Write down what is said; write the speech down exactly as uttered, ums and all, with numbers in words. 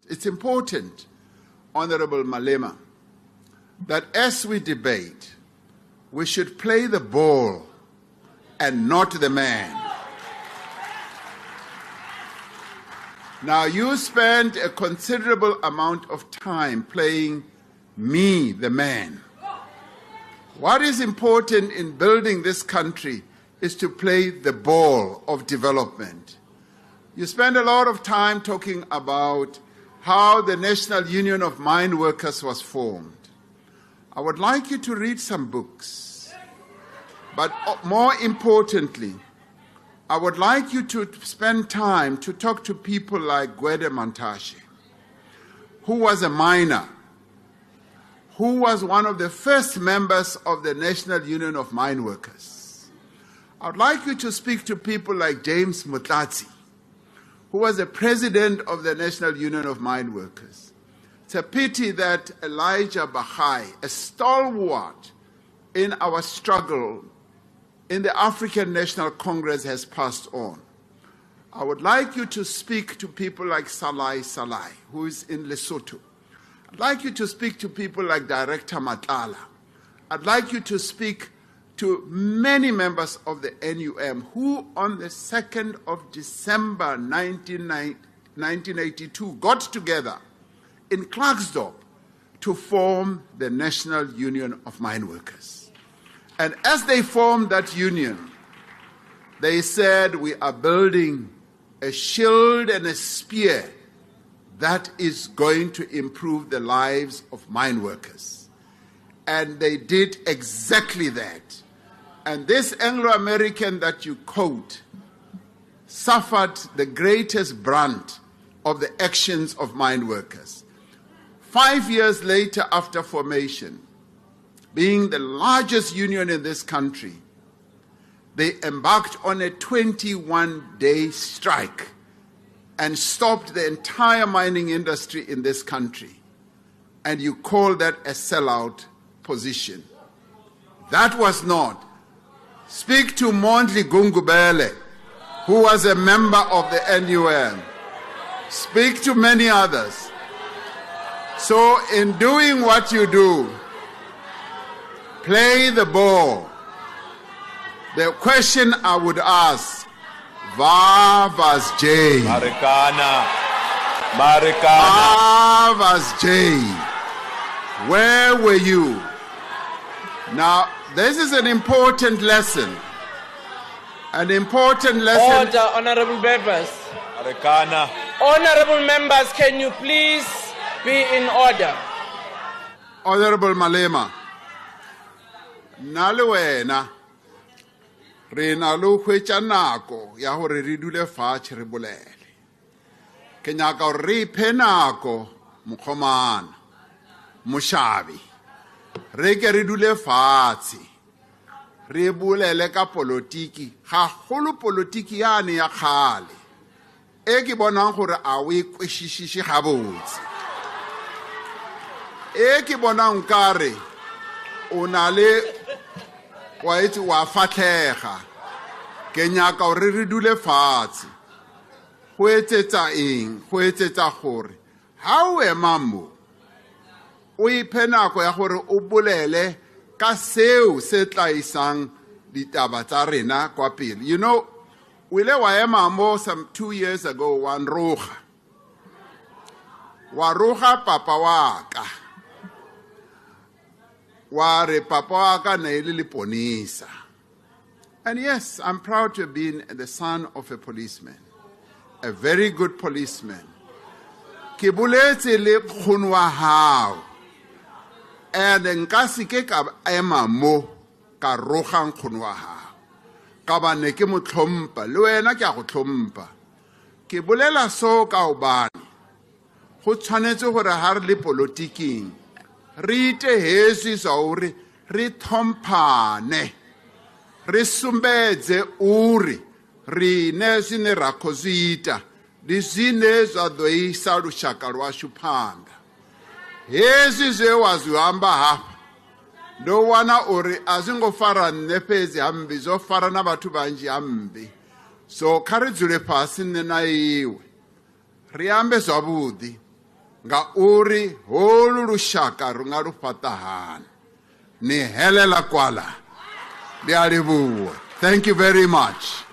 It's important, Honorable Malema, that as we debate, we should play the ball and not the man. Now, you spent a considerable amount of time playing me, the man. What is important in building this country is to play the ball of development. You spend a lot of time talking about how the National Union of Mine Workers was formed. I would like you to read some books. But more importantly, I would like you to spend time to talk to people like Gwede Mantashe, who was a miner, who was one of the first members of the National Union of Mine Workers. I would like you to speak to people like James Motlatsi, who was the president of the National Union of Mine Workers. It's a pity that Elijah Bahai, a stalwart in our struggle in the African National Congress, has passed on. I would like you to speak to people like Salai Salai, who is in Lesotho. I'd like you to speak to people like Director Matlala. I'd like you to speak to many members of the N U M who on the second of December nineteen eighty-two got together in Klerksdorp to form the National Union of Mine Workers. And as they formed that union, they said, we are building a shield and a spear that is going to improve the lives of mine workers. And they did exactly that. And this Anglo-American that you quote suffered the greatest brunt of the actions of mine workers. Five years later after formation, being the largest union in this country, they embarked on a twenty-one day strike and stopped the entire mining industry in this country. And you call that a sellout position. That was not. Speak to Mondli Gungubele, who was a member of the N U M. Speak to many others. So in doing what you do, play the ball. The question I would ask, Va was J? Marikana. Marikana. Va was J. Where were you? Now, this is an important lesson. An important lesson. Order, honorable members. Marikana. Honorable members, can you please be in order? Honorable Malema. Nalwena. Re na lo hwetša nako ya gore re dule fatshe re bolele. Ke nyaka gore re iphe nako mokgomana mošabi re ke re dule fatshe re bolele ka politiki ga golo politiki yane ya kgale e ke bonang gore a o e kwešišiše gabotse e ke bonang kare o na le wa itse wa fatlega ke nyaka gore re dule fatshe go etsetsa eng go etsetsa gore ha o ema mo o iphe nako ya gore o bolele ka seo se tlaisang ditaba tsa rena kwa pele. You know, o ile wa ema mo some two years ago wa nroga wa roga papa wa ka wa re papa wa ka ne le leponisa. And yes, I'm proud to have been the son of a policeman, a very good policeman. Ke boletse le kgono wa hao and nka se ke ka ema mo ka rogang kgono wa hao ka ba ne ke mo tlhompa le wena ke a go tlhompa. Ke bolela so ka obane go tshwanetse gore ha re le politiking re ite hesi sa uri re thompane re sumbedze uri ri ne sine ra khosita di sine zwa ḓo isa lushaka lwashu phanḓa. Hezwi zwe wa zwi amba hafha ndo wana uri a zwi ngo fara nne fhedzi hambi zwo fara na vhathu vhanzhi hambi. So kha ri dzule fhasi nne na iwe ri ambe zwavhuḓi nga uri holu lushaka runga rufhatahana. Ni helela kwala. Thank you very much.